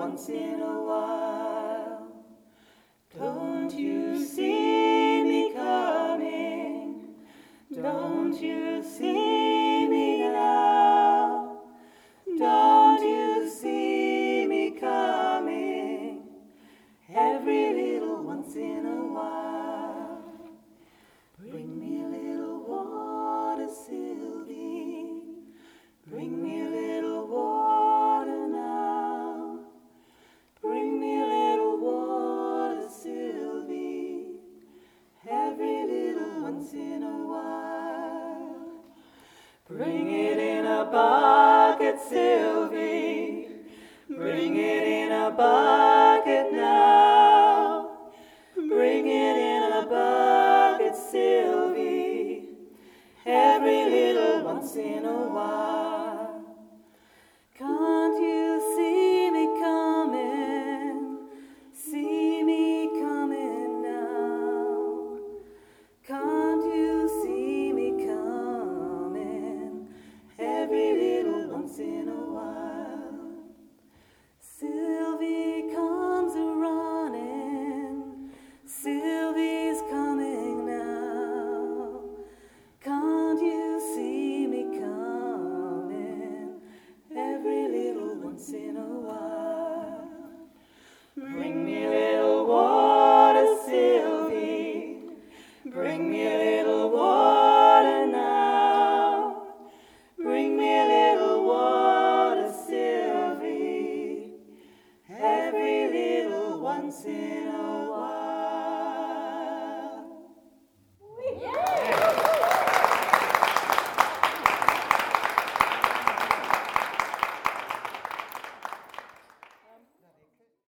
once in a while. Don't you see me coming? Don't you see me now? Don't you see me coming? Every little once in a while. Bring me a little water, Sylvie. Bring me a little water now. Bring me a little water, Sylvie. Every little once in a while. Bring it in a bucket, Sylvie. Bring it in a bucket now. Bring it in a bucket, Sylvie. Every little once in a while. Can't you see me coming? See me coming now. Can't you see me coming? Every little once in a while. Sylvie comes a-running. Sylvie's coming now. Can't you see me coming? Every little once in a while. Bring me a little water, Sylvie. Bring me a little water now. Bring me a little water, Sylvie. Every little once in